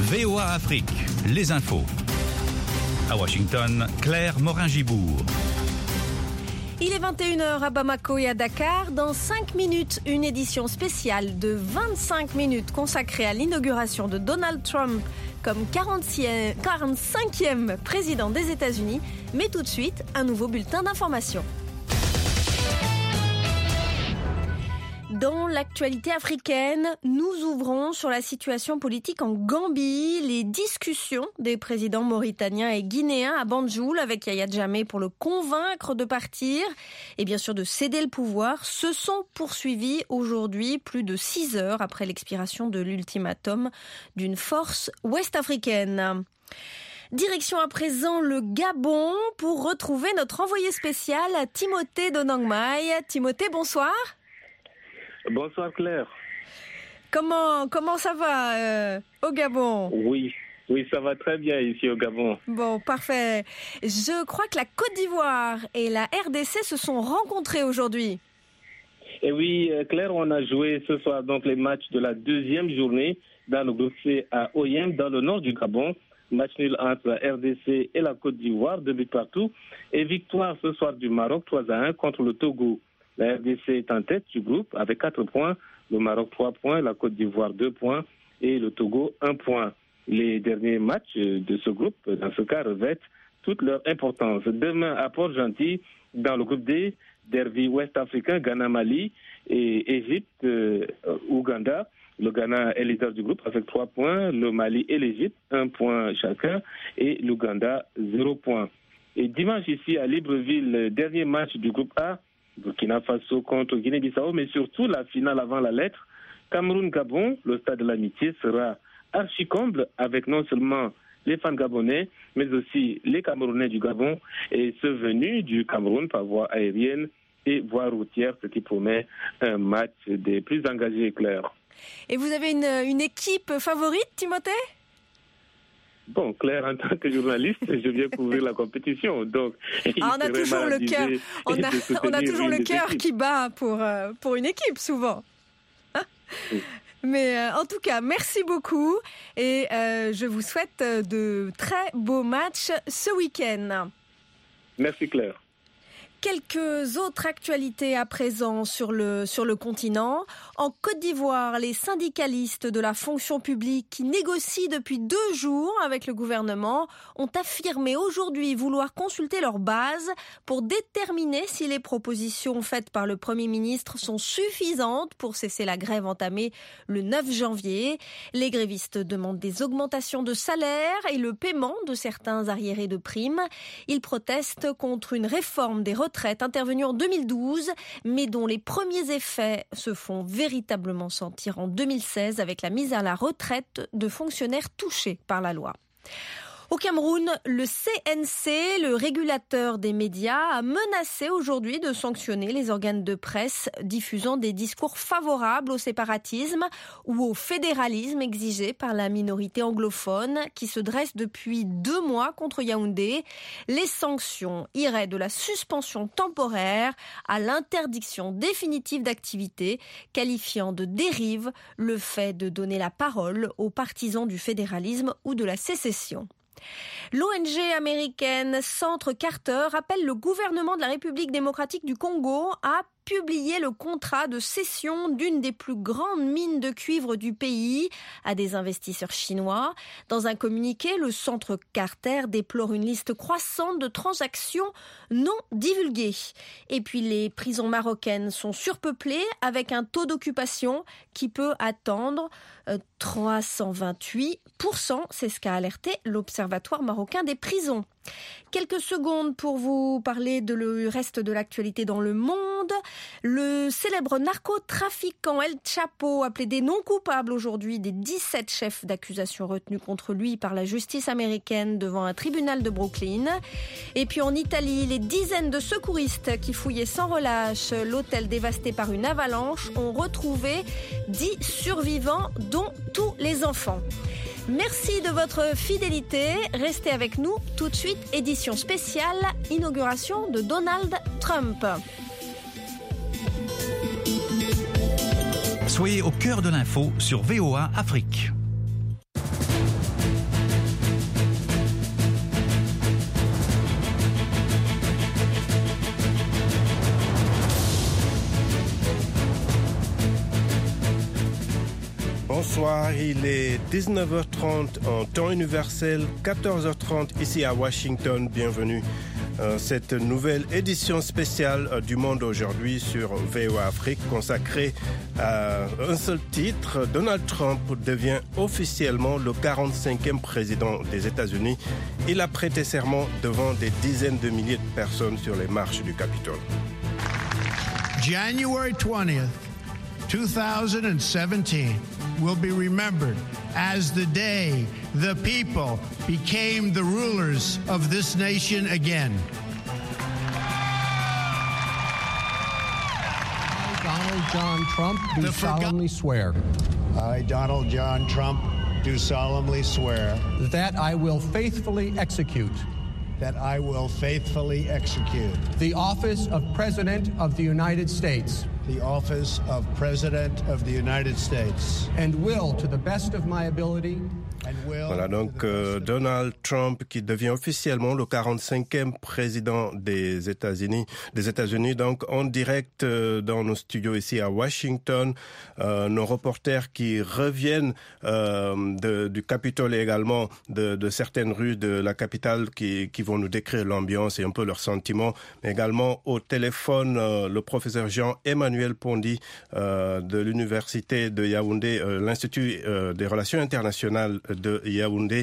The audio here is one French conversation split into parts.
VOA Afrique, les infos. À Washington, Claire Morin-Gibourg. Il est 21h à Bamako et à Dakar. Dans 5 minutes, une édition spéciale de 25 minutes consacrée à l'inauguration de Donald Trump comme 45e président des États-Unis. Mais tout de suite, un nouveau bulletin d'information. Dans l'actualité africaine, nous ouvrons sur la situation politique en Gambie, les discussions des présidents mauritaniens et guinéens à Banjul avec Yaya Jammeh pour le convaincre de partir et bien sûr de céder le pouvoir se sont poursuivies aujourd'hui, plus de 6 heures après l'expiration de l'ultimatum d'une force ouest-africaine. Direction à présent le Gabon pour retrouver notre envoyé spécial Timothée Donangmaï. Timothée, bonsoir. Bonsoir Claire. Comment ça va au Gabon ? Oui, ça va très bien ici au Gabon. Bon, parfait. Je crois que la Côte d'Ivoire et la RDC se sont rencontrés aujourd'hui. Et oui, Claire, on a joué ce soir donc les matchs de la deuxième journée dans le groupe C à Oyem, dans le nord du Gabon. Match nul entre la RDC et la Côte d'Ivoire, 2 buts partout. Et victoire ce soir du Maroc, 3-1 contre le Togo. La RDC est en tête du groupe avec 4 points, le Maroc 3 points, la Côte d'Ivoire 2 points et le Togo 1 point. Les derniers matchs de ce groupe, dans ce cas, revêtent toute leur importance. Demain à Port-Gentil, dans le groupe D, derby ouest-africain, Ghana-Mali et Égypte-Ouganda. Le Ghana est leader du groupe avec 3 points, le Mali et l'Égypte 1 point chacun et l'Ouganda 0 point. Et dimanche ici à Libreville, dernier match du groupe A, Burkina Faso contre Guinée-Bissau, mais surtout la finale avant la lettre. Cameroun-Gabon, le stade de l'amitié sera archi-comble avec non seulement les fans gabonais, mais aussi les Camerounais du Gabon et ceux venus du Cameroun par voie aérienne et voie routière, ce qui promet un match des plus engagés et clairs. Et vous avez une équipe favorite, Timothée ? Bon, Claire, en tant que journaliste, je viens couvrir la compétition, donc on a toujours le cœur. On a toujours le cœur qui bat pour une équipe, souvent. Hein ? Oui. Mais en tout cas, merci beaucoup et je vous souhaite de très beaux matchs ce week-end. Merci Claire. Quelques autres actualités à présent sur le continent. En Côte d'Ivoire, les syndicalistes de la fonction publique qui négocient depuis 2 jours avec le gouvernement ont affirmé aujourd'hui vouloir consulter leur base pour déterminer si les propositions faites par le Premier ministre sont suffisantes pour cesser la grève entamée le 9 janvier. Les grévistes demandent des augmentations de salaire et le paiement de certains arriérés de primes. Ils protestent contre une réforme des retraites intervenue en 2012, mais dont les premiers effets se font véritablement sentir en 2016 avec la mise à la retraite de fonctionnaires touchés par la loi. Au Cameroun, le CNC, le régulateur des médias, a menacé aujourd'hui de sanctionner les organes de presse diffusant des discours favorables au séparatisme ou au fédéralisme exigé par la minorité anglophone qui se dresse depuis 2 mois contre Yaoundé. Les sanctions iraient de la suspension temporaire à l'interdiction définitive d'activité, qualifiant de dérive le fait de donner la parole aux partisans du fédéralisme ou de la sécession. L'ONG américaine Centre Carter appelle le gouvernement de la République démocratique du Congo à publier le contrat de cession d'une des plus grandes mines de cuivre du pays à des investisseurs chinois. Dans un communiqué, le Centre Carter déplore une liste croissante de transactions non divulguées. Et puis les prisons marocaines sont surpeuplées avec un taux d'occupation qui peut atteindre 328%. C'est ce qu'a alerté l'Observatoire marocain des prisons. Quelques secondes pour vous parler de le reste de l'actualité dans le monde. Le célèbre narcotrafiquant El Chapo a plaidé non coupable aujourd'hui des 17 chefs d'accusation retenus contre lui par la justice américaine devant un tribunal de Brooklyn. Et puis en Italie, les dizaines de secouristes qui fouillaient sans relâche l'hôtel dévasté par une avalanche ont retrouvé 10 survivants, dont tous les enfants. Merci de votre fidélité. Restez avec nous tout de suite. Édition spéciale, inauguration de Donald Trump. Soyez au cœur de l'info sur VOA Afrique. Bonsoir, il est 19h30 en temps universel, 14h30 ici à Washington. Bienvenue à cette nouvelle édition spéciale du Monde aujourd'hui sur VOA Afrique consacrée à un seul titre. Donald Trump devient officiellement le 45e président des États-Unis. Il a prêté serment devant des dizaines de milliers de personnes sur les marches du Capitole. January 20th, 2017 will be remembered as the day the people became the rulers of this nation again. I, Donald John Trump, do solemnly swear. I, Donald John Trump, do solemnly swear That I will faithfully execute. That I will faithfully execute The office of President of the United States. The office of President of the United States. And will, to the best of my ability. Voilà donc Donald Trump qui devient officiellement le 45e président des États-Unis. Donc en direct dans nos studios ici à Washington, nos reporters qui reviennent du Capitole et également de certaines rues de la capitale qui vont nous décrire l'ambiance et un peu leurs sentiments. Mais également au téléphone le professeur Jean-Emmanuel Pondy de l'université de Yaoundé, l'Institut des relations internationales de Yaoundé.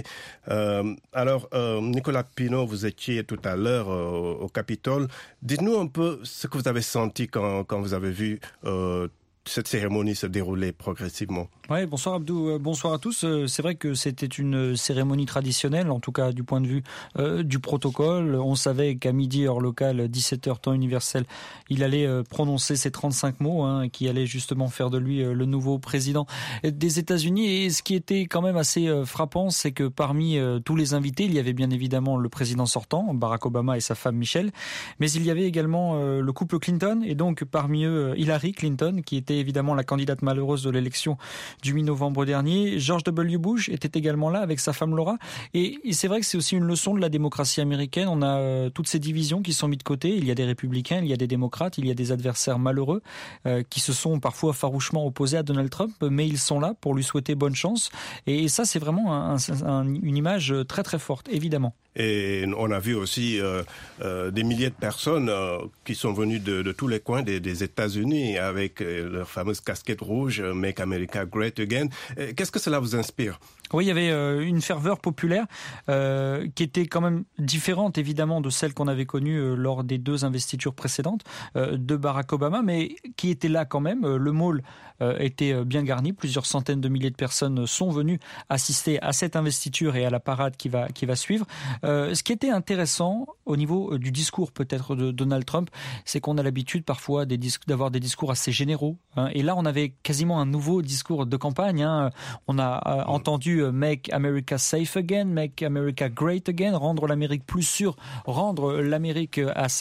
Alors, Nicolas Pinault, vous étiez tout à l'heure au Capitole. Dites-nous un peu ce que vous avez senti quand vous avez vu cette cérémonie se dérouler progressivement. Oui, bonsoir Abdou, bonsoir à tous. C'est vrai que c'était une cérémonie traditionnelle, en tout cas du point de vue du protocole. On savait qu'à midi, heure locale, 17h, temps universel, il allait prononcer ces 35 mots qui allaient justement faire de lui le nouveau président des États-Unis. Et ce qui était quand même assez frappant, c'est que parmi tous les invités, il y avait bien évidemment le président sortant, Barack Obama et sa femme Michelle, mais il y avait également le couple Clinton, et donc parmi eux Hillary Clinton, qui était évidemment la candidate malheureuse de l'élection du mi-novembre dernier. George W. Bush était également là avec sa femme Laura. Et c'est vrai que c'est aussi une leçon de la démocratie américaine. On a toutes ces divisions qui sont mises de côté. Il y a des républicains, il y a des démocrates, il y a des adversaires malheureux qui se sont parfois farouchement opposés à Donald Trump, mais ils sont là pour lui souhaiter bonne chance. Et ça, c'est vraiment une image très très forte, évidemment. Et on a vu aussi des milliers de personnes qui sont venues de tous les coins des États-Unis avec leur fameuse casquette rouge, Make America Great Again. Qu'est-ce que cela vous inspire ? Oui, il y avait une ferveur populaire qui était quand même différente évidemment de celle qu'on avait connue lors des deux investitures précédentes de Barack Obama, mais qui était là quand même. Le mall était bien garni. Plusieurs centaines de milliers de personnes sont venues assister à cette investiture et à la parade qui va suivre. Ce qui était intéressant au niveau du discours peut-être de Donald Trump, c'est qu'on a l'habitude parfois d'avoir des discours assez généraux. Et là, on avait quasiment un nouveau discours de campagne. On a entendu Make America Safe Again, Make America Great Again, rendre l'Amérique plus sûre, rendre à l'Amérique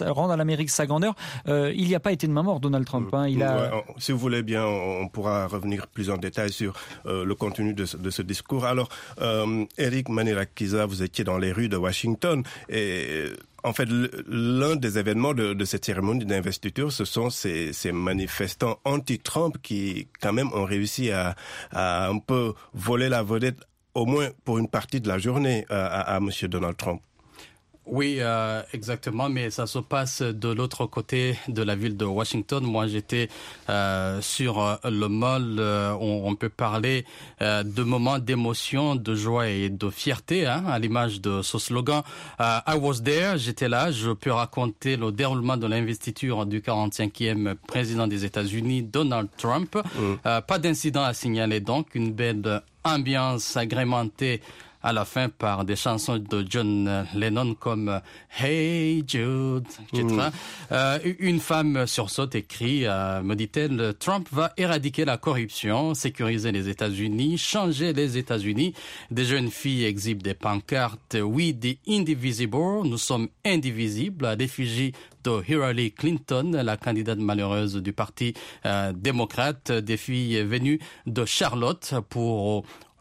sa grandeur. Il n'y a pas été de main morte, Donald Trump. Si vous voulez bien, on pourra revenir plus en détail sur le contenu de ce discours. Alors, Eric Manirakiza, vous étiez dans les rues de Washington et en fait, l'un des événements de cette cérémonie d'investiture, ce sont ces manifestants anti-Trump qui, quand même, ont réussi à un peu voler la vedette, au moins pour une partie de la journée, à M. Donald Trump. Oui, exactement, mais ça se passe de l'autre côté de la ville de Washington. Moi, j'étais sur le mall. On peut parler de moments d'émotion, de joie et de fierté, à l'image de ce slogan. I was there, j'étais là. Je peux raconter le déroulement de l'investiture du 45e président des États-Unis, Donald Trump. Pas d'incident à signaler, donc une belle ambiance agrémentée à la fin par des chansons de John Lennon comme Hey Jude, etc. Une femme sursaute et crie, me dit-elle, Trump va éradiquer la corruption, sécuriser les États-Unis, changer les États-Unis. Des jeunes filles exhibent des pancartes, We the Indivisible, nous sommes indivisibles, à l'effigie de Hillary Clinton, la candidate malheureuse du parti démocrate, des filles venues de Charlotte pour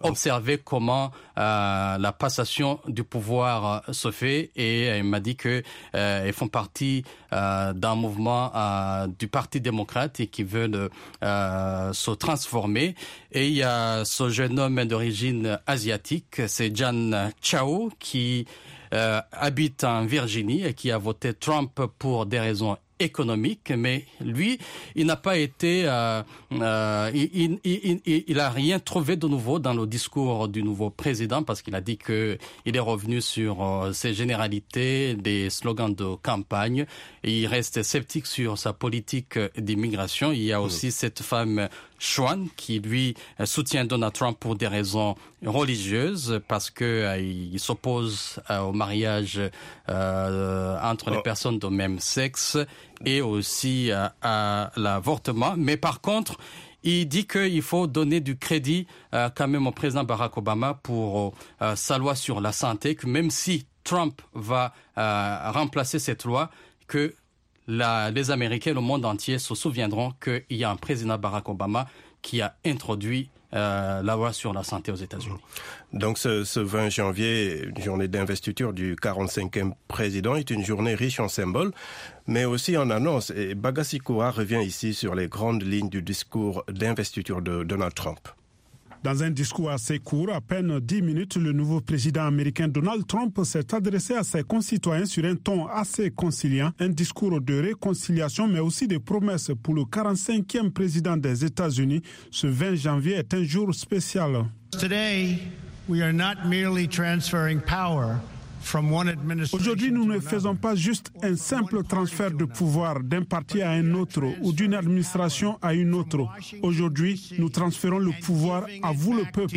observer comment la passation du pouvoir se fait, et il m'a dit que ils font partie d'un mouvement du Parti démocrate et qui veulent se transformer. Et il y a ce jeune homme d'origine asiatique, c'est Jan Chao, qui habite en Virginie et qui a voté Trump pour des raisons économiques, mais lui, il n'a pas été, il a rien trouvé de nouveau dans le discours du nouveau président, parce qu'il a dit que il est revenu sur ses généralités, des slogans de campagne, et il reste sceptique sur sa politique d'immigration. Il y a aussi cette femme Chuan qui lui soutient Donald Trump pour des raisons religieuses, parce que il s'oppose au mariage entre les personnes de même sexe, et aussi à l'avortement. Mais par contre, il dit qu'il faut donner du crédit quand même au président Barack Obama pour sa loi sur la santé, que même si Trump va remplacer cette loi, que les Américains, le monde entier se souviendront qu'il y a un président Barack Obama qui a introduit la loi sur la santé aux États-Unis. Donc ce 20 janvier, journée d'investiture du 45e président, est une journée riche en symboles, mais aussi en annonces. Et Bagassi Koura revient ici sur les grandes lignes du discours d'investiture de Donald Trump. Dans un discours assez court, à peine 10 minutes, le nouveau président américain Donald Trump s'est adressé à ses concitoyens sur un ton assez conciliant, un discours de réconciliation, mais aussi de promesses pour le 45e président des États-Unis. Ce 20 janvier est un jour spécial. Today, we are not merely transferring power. Aujourd'hui, nous ne faisons pas juste un simple transfert de pouvoir d'un parti à un autre ou d'une administration à une autre. Aujourd'hui, nous transférons le pouvoir à vous, le peuple.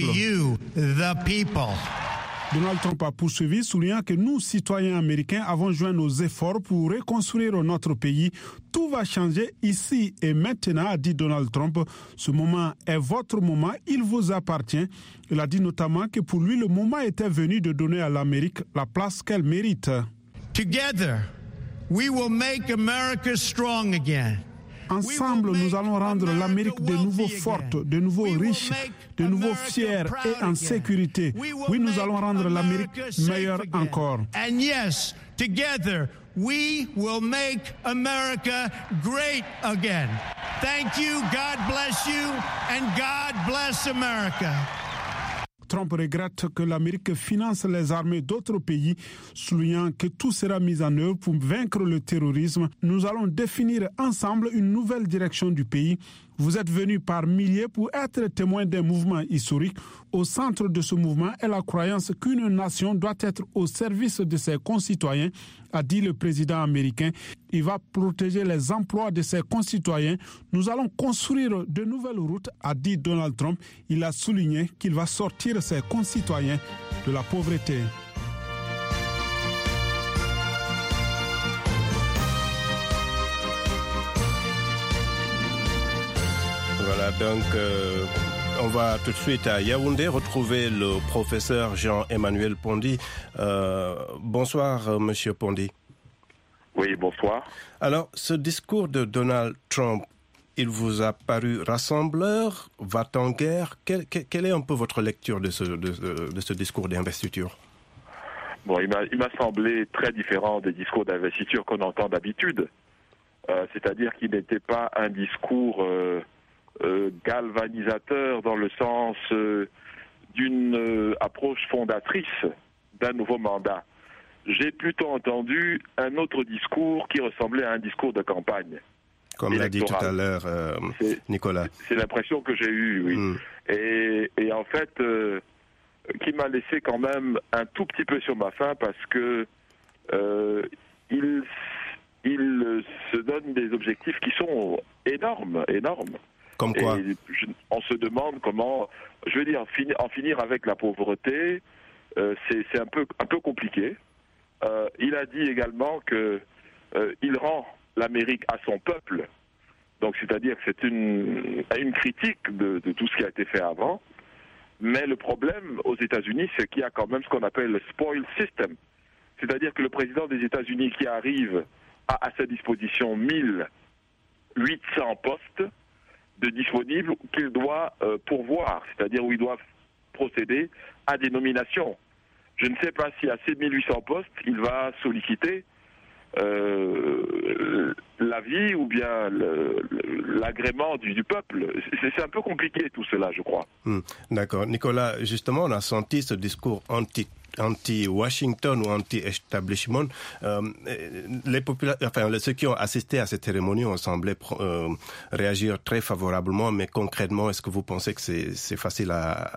Donald Trump a poursuivi, soulignant que nous, citoyens américains, avons joint nos efforts pour reconstruire notre pays. Tout va changer ici et maintenant, a dit Donald Trump. Ce moment est votre moment, il vous appartient. Il a dit notamment que pour lui, le moment était venu de donner à l'Amérique la place qu'elle mérite. Together, we will make America strong again. Ensemble, nous allons rendre l'Amérique de nouveau forte, de nouveau riche, de nouveau fière et en sécurité. Oui, nous allons rendre l'Amérique meilleure encore. And yes, together, we will make America great again. Thank you, God bless you, and God bless America. Trump regrette que l'Amérique finance les armées d'autres pays, soulignant que tout sera mis en œuvre pour vaincre le terrorisme. Nous allons définir ensemble une nouvelle direction du pays. Vous êtes venus par milliers pour être témoins d'un mouvement historique. Au centre de ce mouvement est la croyance qu'une nation doit être au service de ses concitoyens, a dit le président américain. Il va protéger les emplois de ses concitoyens. Nous allons construire de nouvelles routes, a dit Donald Trump. Il a souligné qu'il va sortir ses concitoyens de la pauvreté. Voilà, donc on va tout de suite à Yaoundé retrouver le professeur Jean-Emmanuel Pondy. Bonsoir, monsieur Pondy. Oui, bonsoir. Alors, ce discours de Donald Trump, il vous a paru rassembleur, va-t-en-guerre? Quelle est un peu votre lecture de ce discours d'investiture? Bon, il m'a semblé très différent des discours d'investiture qu'on entend d'habitude. C'est-à-dire qu'il n'était pas un discours galvanisateur dans le sens d'une approche fondatrice d'un nouveau mandat. J'ai plutôt entendu un autre discours qui ressemblait à un discours de campagne. Comme l'a dit tout à l'heure Nicolas. C'est l'impression que j'ai eue, oui. Et en fait, qui m'a laissé quand même un tout petit peu sur ma faim parce que il se donne des objectifs qui sont énormes. Comme quoi? Et on se demande comment, je veux dire, en finir avec la pauvreté, c'est un peu compliqué. Il a dit également que il rend l'Amérique à son peuple. Donc c'est-à-dire que c'est une critique de tout ce qui a été fait avant. Mais le problème aux États-Unis, c'est qu'il y a quand même ce qu'on appelle le spoil system. C'est-à-dire que le président des États-Unis qui arrive a à sa disposition 1800 postes de disponibles qu'il doit pourvoir, c'est-à-dire où il doit procéder à des nominations. Je ne sais pas si à ces 1800 postes, il va solliciter l'avis ou bien l'agrément du peuple. C'est un peu compliqué tout cela, je crois. D'accord. Nicolas, justement, on a senti ce discours anti-Washington ou anti-establishment. Ceux qui ont assisté à cette cérémonie ont semblé réagir très favorablement, mais concrètement, est-ce que vous pensez que c'est facile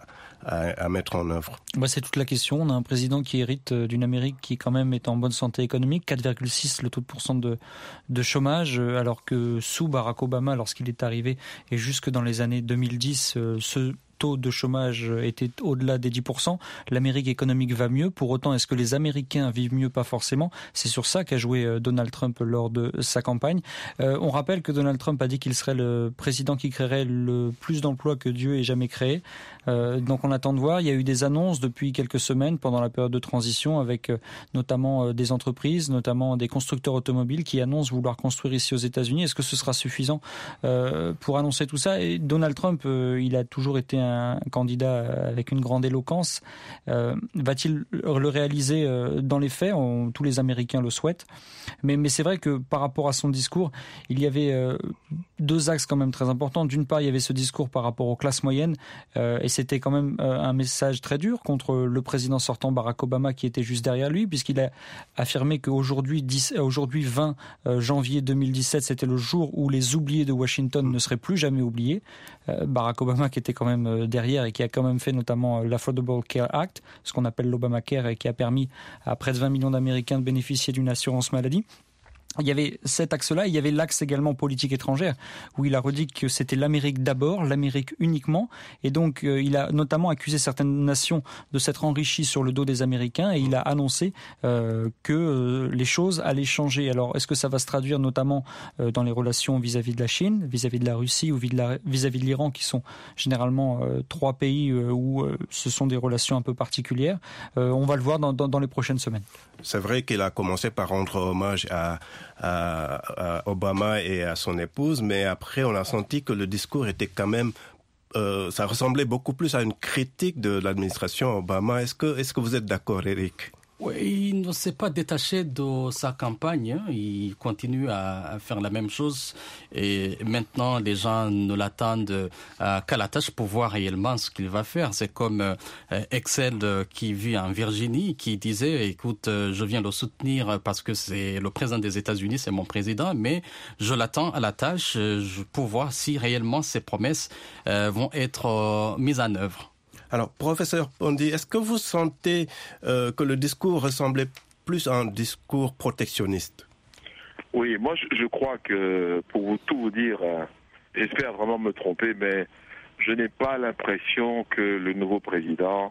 à mettre en œuvre? C'est toute la question. On a un président qui hérite d'une Amérique qui quand même est en bonne santé économique, 4,6 le taux de pourcent de chômage, alors que sous Barack Obama, lorsqu'il est arrivé, et jusque dans les années 2010, ce taux de chômage était au-delà des 10%. L'Amérique économique va mieux. Pour autant, est-ce que les Américains vivent mieux? Pas forcément. C'est sur ça qu'a joué Donald Trump lors de sa campagne. On rappelle que Donald Trump a dit qu'il serait le président qui créerait le plus d'emplois que Dieu ait jamais créé. Donc on attend de voir. Il y a eu des annonces depuis quelques semaines pendant la période de transition avec notamment des entreprises, notamment des constructeurs automobiles qui annoncent vouloir construire ici aux États-Unis. Est-ce que ce sera suffisant pour annoncer tout ça? Et Donald Trump, il a toujours été un candidat avec une grande éloquence. Va-t-il le réaliser dans les faits? Tous les Américains le souhaitent. Mais c'est vrai que par rapport à son discours, il y avait deux axes quand même très importants. D'une part, il y avait ce discours par rapport aux classes moyennes et c'était quand même un message très dur contre le président sortant Barack Obama qui était juste derrière lui, puisqu'il a affirmé qu'aujourd'hui 20 janvier 2017, c'était le jour où les oubliés de Washington ne seraient plus jamais oubliés. Barack Obama qui était quand même derrière et qui a quand même fait notamment l'Affordable Care Act, ce qu'on appelle l'Obamacare, et qui a permis à près de 20 millions d'Américains de bénéficier d'une assurance maladie. Il y avait cet axe-là, il y avait l'axe également politique étrangère, où il a redit que c'était l'Amérique d'abord, l'Amérique uniquement, et donc il a notamment accusé certaines nations de s'être enrichies sur le dos des Américains, et il a annoncé que les choses allaient changer. Alors, est-ce que ça va se traduire notamment dans les relations vis-à-vis de la Chine, vis-à-vis de la Russie ou vis-à-vis de l'Iran, qui sont généralement trois pays où ce sont des relations un peu particulières? On va le voir dans les prochaines semaines. C'est vrai qu'il a commencé par rendre hommage à Obama et à son épouse, mais après on a senti que le discours était quand même ça ressemblait beaucoup plus à une critique de l'administration Obama. Est-ce que vous êtes d'accord, Eric? Oui, il ne s'est pas détaché de sa campagne. Il continue à faire la même chose. Et maintenant, les gens ne l'attendent qu'à la tâche pour voir réellement ce qu'il va faire. C'est comme Excel qui vit en Virginie, qui disait, écoute, je viens le soutenir parce que c'est le président des États-Unis, c'est mon président, mais je l'attends à la tâche pour voir si réellement ses promesses vont être mises en œuvre. Alors, professeur Pondy, est-ce que vous sentez que le discours ressemblait plus à un discours protectionniste? Oui, moi je crois que, pour tout vous dire, j'espère vraiment me tromper, mais je n'ai pas l'impression que le nouveau président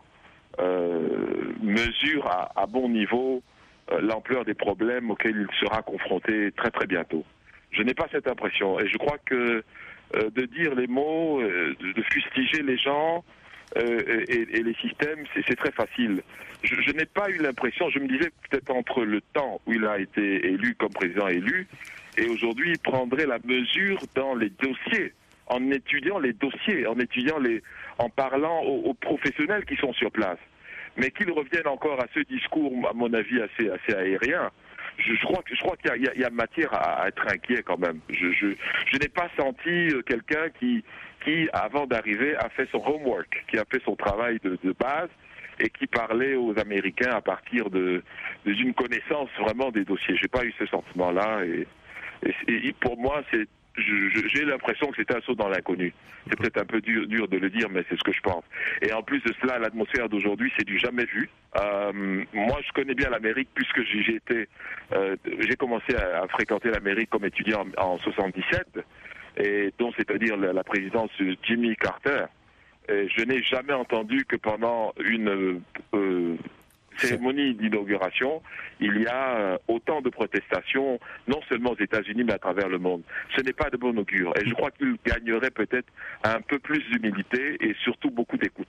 mesure à bon niveau l'ampleur des problèmes auxquels il sera confronté très très bientôt. Je n'ai pas cette impression, et je crois que de dire les mots, de fustiger les gens, et les systèmes, c'est très facile. Je n'ai pas eu l'impression, je me disais peut-être entre le temps où il a été élu comme président élu et aujourd'hui il prendrait la mesure dans les dossiers, en étudiant les dossiers, en parlant aux professionnels qui sont sur place. Mais qu'il revienne encore à ce discours, à mon avis, assez aérien. Je crois qu'il y a matière à être inquiet quand même. Je n'ai pas senti quelqu'un qui, avant d'arriver, a fait son homework, qui a fait son travail de base et qui parlait aux Américains à partir d'une connaissance vraiment des dossiers. J'ai pas eu ce sentiment-là et pour moi, j'ai l'impression que c'était un saut dans l'inconnu. C'est peut-être un peu dur de le dire, mais c'est ce que je pense. Et en plus de cela, l'atmosphère d'aujourd'hui, c'est du jamais vu. Moi, je connais bien l'Amérique puisque j'ai commencé à fréquenter l'Amérique comme étudiant en 77, et donc c'est-à-dire la présidence de Jimmy Carter. Et je n'ai jamais entendu que pendant une cérémonie d'inauguration, il y a autant de protestations, non seulement aux États-Unis, mais à travers le monde. Ce n'est pas de bon augure. Et je crois qu'il gagnerait peut-être un peu plus d'humilité et surtout beaucoup d'écoute.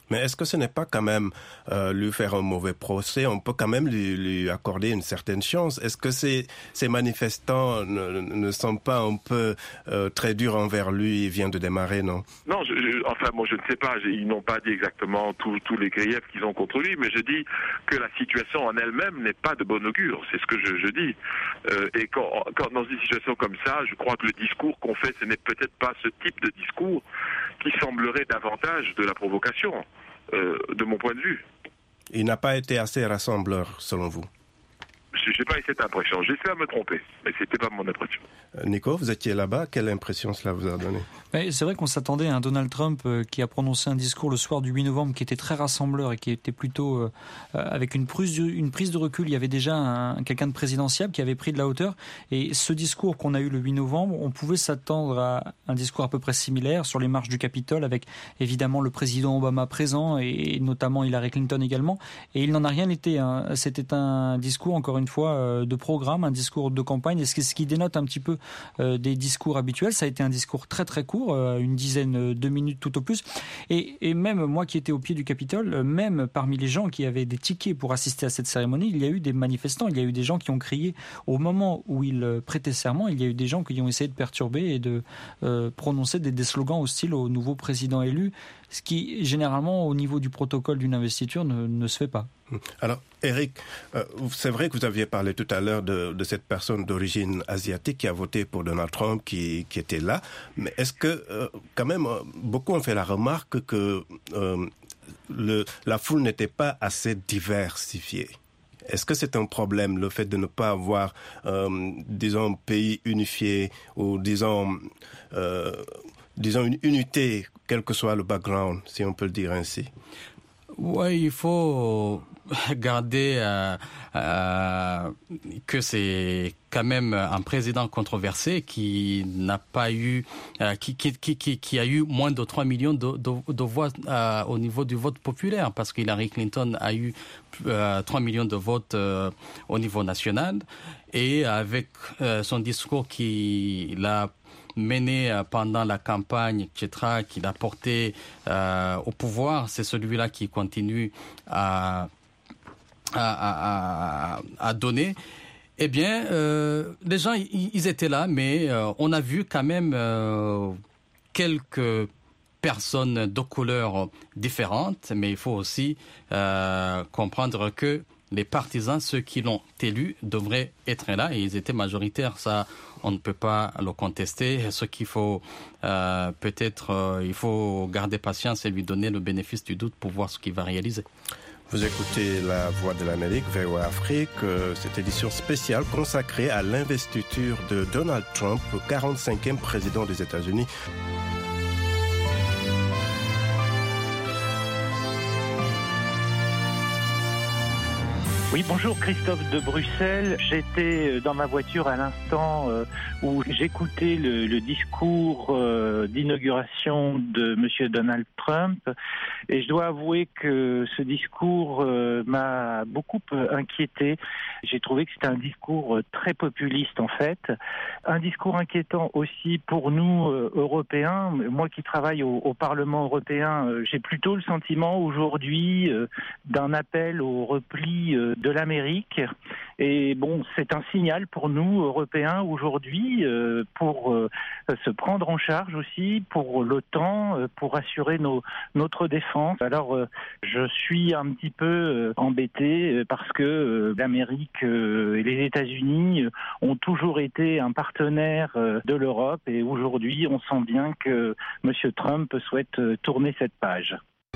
Mais est-ce que ce n'est pas quand même lui faire un mauvais procès? On peut quand même lui accorder une certaine chance. Est-ce que ces manifestants ne sont pas un peu très durs envers lui? Il vient de démarrer, non? Non, moi je ne sais pas. Ils n'ont pas dit exactement tous les griefs qu'ils ont contre lui, mais je dis que la situation en elle-même n'est pas de bon augure. C'est ce que je dis. Et quand dans une situation comme ça, je crois que le discours qu'on fait, ce n'est peut-être pas ce type de discours qui semblerait davantage de la provocation, de mon point de vue. Il n'a pas été assez rassembleur, selon vous? Je n'ai pas eu cette impression. J'espère me tromper, mais ce n'était pas mon impression. Nico, vous étiez là-bas. Quelle impression cela vous a donné? C'est vrai qu'on s'attendait à un Donald Trump qui a prononcé un discours le soir du 8 novembre qui était très rassembleur et qui était plutôt avec une prise de recul. Il y avait déjà quelqu'un de présidentiable qui avait pris de la hauteur. Et ce discours qu'on a eu le 8 novembre, on pouvait s'attendre à un discours à peu près similaire sur les marches du Capitole avec évidemment le président Obama présent et notamment Hillary Clinton également. Et il n'en a rien été. C'était un discours, encore une fois, de programme, un discours de campagne. Et ce qui dénote un petit peu des discours habituels, ça a été un discours très très court, une dizaine de minutes tout au plus. Et même moi qui étais au pied du Capitole, même parmi les gens qui avaient des tickets pour assister à cette cérémonie, il y a eu des manifestants, il y a eu des gens qui ont crié au moment où il prêtait serment, il y a eu des gens qui ont essayé de perturber et de prononcer des slogans hostiles au nouveau président élu, ce qui généralement au niveau du protocole d'une investiture ne se fait pas. Alors, Eric, c'est vrai que vous aviez parlé tout à l'heure de cette personne d'origine asiatique qui a voté pour Donald Trump, qui était là. Mais est-ce que, quand même, beaucoup ont fait la remarque que la foule n'était pas assez diversifiée? Est-ce que c'est un problème, le fait de ne pas avoir, disons, un pays unifié ou, disons, une unité, quel que soit le background, si on peut le dire ainsi? Oui, il faut garder que c'est quand même un président controversé qui n'a pas eu, qui a eu moins de 3 millions de voix au niveau du vote populaire, parce qu'Hillary Clinton a eu 3 millions de votes au niveau national, et avec son discours qu'il a mené pendant la campagne, etc., qu'il a porté au pouvoir, c'est celui-là qui continue à donner. Eh bien, les gens, ils étaient là, mais on a vu quand même quelques personnes de couleurs différentes, mais il faut aussi comprendre que les partisans, ceux qui l'ont élu, devraient être là, et ils étaient majoritaires. Ça, on ne peut pas le contester. Ce qu'il faut, peut-être, il faut garder patience et lui donner le bénéfice du doute pour voir ce qu'il va réaliser. Vous écoutez La Voix de l'Amérique, VOA Afrique, cette édition spéciale consacrée à l'investiture de Donald Trump, 45e président des États-Unis. Oui, bonjour, Christophe de Bruxelles. J'étais dans ma voiture à l'instant où j'écoutais le discours d'inauguration de Monsieur Donald Trump, et je dois avouer que ce discours m'a beaucoup inquiété. J'ai trouvé que c'était un discours très populiste en fait, un discours inquiétant aussi pour nous Européens. Moi qui travaille au Parlement européen, j'ai plutôt le sentiment aujourd'hui d'un appel au repli de l'Amérique. Et bon, c'est un signal pour nous, Européens, aujourd'hui, pour se prendre en charge aussi, pour l'OTAN, pour assurer notre défense. Alors, je suis un petit peu embêté parce que l'Amérique et les États-Unis ont toujours été un partenaire de l'Europe, et aujourd'hui, on sent bien que M. Trump souhaite tourner cette page.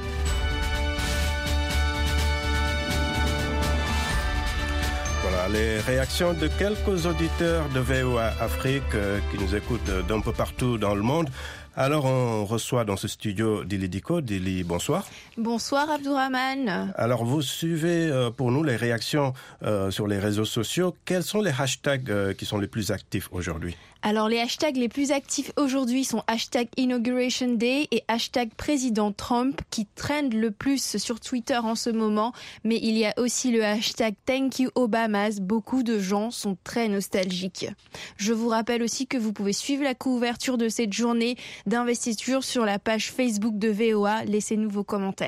Voilà les réactions de quelques auditeurs de VOA Afrique qui nous écoutent d'un peu partout dans le monde. Alors, on reçoit dans ce studio Dili Diko. Dili, bonsoir. Bonsoir, Abdourahmane. Alors, vous suivez pour nous les réactions sur les réseaux sociaux. Quels sont les hashtags qui sont les plus actifs aujourd'hui ? Alors, les hashtags les plus actifs aujourd'hui sont hashtag Inauguration Day et hashtag Président Trump qui trendent le plus sur Twitter en ce moment. Mais il y a aussi le hashtag Thank You Obamas. Beaucoup de gens sont très nostalgiques. Je vous rappelle aussi que vous pouvez suivre la couverture de cette journée d'investiture sur la page Facebook de VOA. Laissez-nous vos commentaires.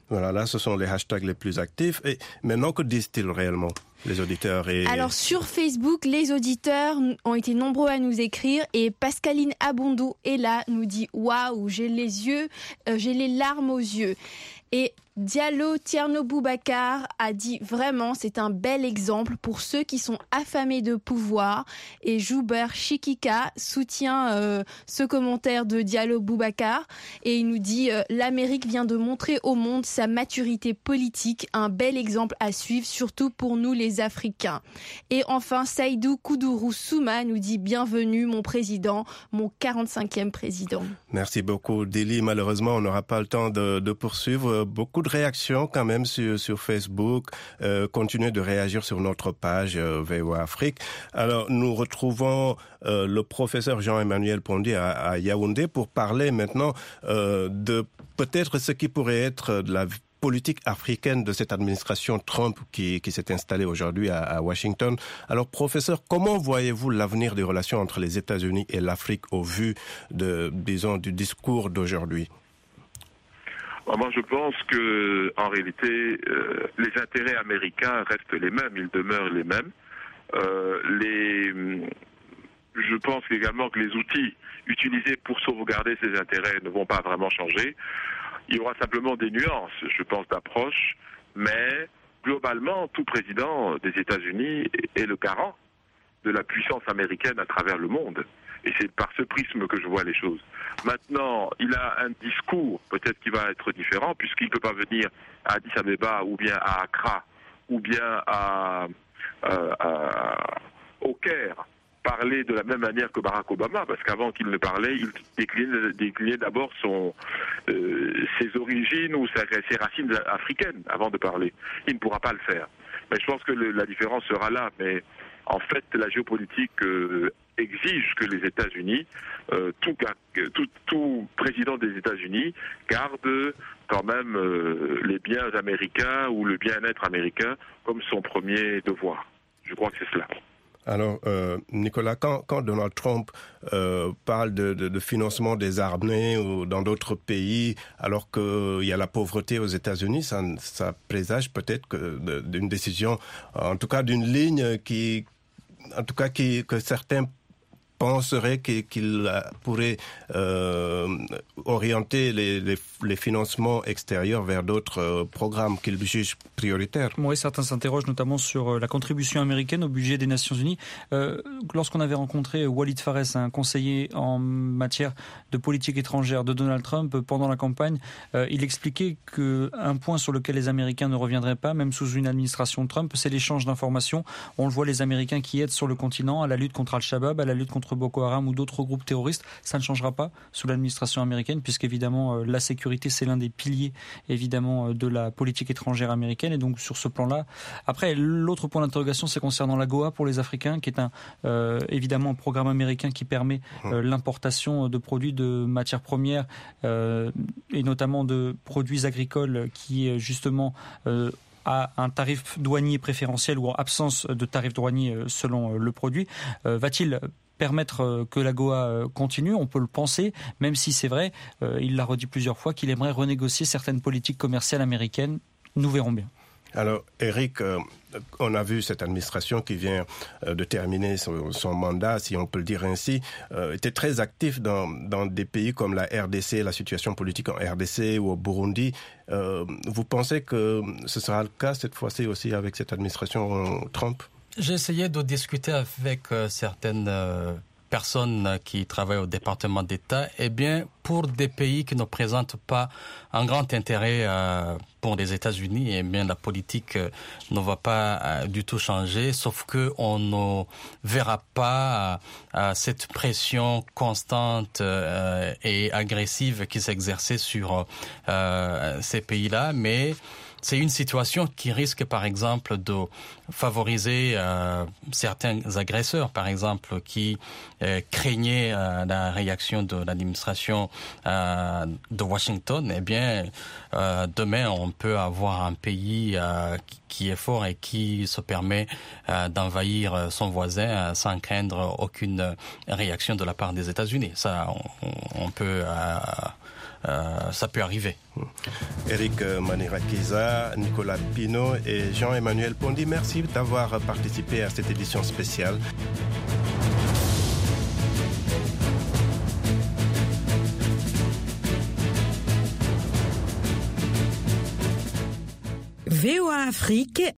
Voilà, là, ce sont les hashtags les plus actifs. Et maintenant, que disent-ils réellement, les auditeurs Alors, sur Facebook, les auditeurs ont été nombreux à nous écrire et Pascaline Abondo est là, nous dit « Waouh, j'ai les larmes aux yeux ». Et Diallo Tierno Boubacar a dit vraiment c'est un bel exemple pour ceux qui sont affamés de pouvoir, et Joubert Chikika soutient ce commentaire de Diallo Boubacar et il nous dit l'Amérique vient de montrer au monde sa maturité politique, un bel exemple à suivre surtout pour nous les Africains. Et enfin Saïdou Koudourou Souma nous dit bienvenue mon président, mon 45e président. Merci beaucoup Dili, malheureusement on n'aura pas le temps de poursuivre. Beaucoup de réactions quand même sur Facebook. Continuez de réagir sur notre page VOA Afrique. Alors nous retrouvons le professeur Jean-Emmanuel Pondy à Yaoundé pour parler maintenant de peut-être ce qui pourrait être de la politique africaine de cette administration Trump qui s'est installée aujourd'hui à Washington. Alors professeur, comment voyez-vous l'avenir des relations entre les États-Unis et l'Afrique au vu du discours d'aujourd'hui? Moi, je pense que, en réalité, les intérêts américains restent les mêmes, ils demeurent les mêmes. Je pense également que les outils utilisés pour sauvegarder ces intérêts ne vont pas vraiment changer. Il y aura simplement des nuances, je pense, d'approche, mais globalement, tout président des États-Unis est le garant de la puissance américaine à travers le monde. Et c'est par ce prisme que je vois les choses. Maintenant, il a un discours peut-être qui va être différent, puisqu'il ne peut pas venir à Addis Abeba ou bien à Accra ou bien au Caire parler de la même manière que Barack Obama, parce qu'avant qu'il ne parlait, il déclinait d'abord ses origines ou ses racines africaines avant de parler. Il ne pourra pas le faire. Mais je pense que la différence sera là. Mais en fait, la géopolitique exige que les États-Unis, tout président des États-Unis, garde quand même les biens américains ou le bien-être américain comme son premier devoir. Je crois que c'est cela. Alors, Nicolas, quand Donald Trump parle de financement des armées ou dans d'autres pays, alors qu'il y a la pauvreté aux États-Unis, ça présage peut-être d'une décision, en tout cas d'une ligne que certains penseraient qu'il pourrait orienter les financements extérieurs vers d'autres programmes qu'il juge prioritaires. Oui, certains s'interrogent notamment sur la contribution américaine au budget des Nations Unies. Lorsqu'on avait rencontré Walid Pharres, un conseiller en matière de politique étrangère de Donald Trump pendant la campagne, il expliquait qu'un point sur lequel les Américains ne reviendraient pas, même sous une administration de Trump, c'est l'échange d'informations. On le voit, les Américains qui aident sur le continent à la lutte contre Al-Shabaab, à la lutte contre Boko Haram ou d'autres groupes terroristes, ça ne changera pas sous l'administration américaine, puisqu'évidemment la sécurité c'est l'un des piliers évidemment de la politique étrangère américaine, et donc sur ce plan-là. Après, l'autre point d'interrogation, c'est concernant l'AGOA pour les Africains, qui est évidemment un programme américain qui permet l'importation de produits de matières premières et notamment de produits agricoles qui justement à un tarif douanier préférentiel ou en absence de tarif douanier selon le produit. Va-t-il permettre que l'AGOA continue? On peut le penser, même si c'est vrai, il l'a redit plusieurs fois, qu'il aimerait renégocier certaines politiques commerciales américaines. Nous verrons bien. Alors, Eric, on a vu cette administration qui vient de terminer son mandat, si on peut le dire ainsi, était très actif dans des pays comme la RDC, la situation politique en RDC ou au Burundi. Vous pensez que ce sera le cas cette fois-ci aussi avec cette administration Trump? J'ai essayé de discuter avec certaines personnes qui travaillent au département d'État. Eh bien, pour des pays qui ne présentent pas un grand intérêt pour les États-Unis, eh bien, la politique ne va pas du tout changer, sauf que on ne verra pas cette pression constante et agressive qui s'exerçait sur ces pays-là, mais c'est une situation qui risque, par exemple, de favoriser certains agresseurs, par exemple, qui craignaient la réaction de l'administration de Washington. Eh bien, demain, on peut avoir un pays qui est fort et qui se permet d'envahir son voisin sans craindre aucune réaction de la part des États-Unis. Ça, on peut ça peut arriver. Eric Manirakiza, Nicolas Pinault et Jean-Emmanuel Pondy, merci d'avoir participé à cette édition spéciale. VOA Afrique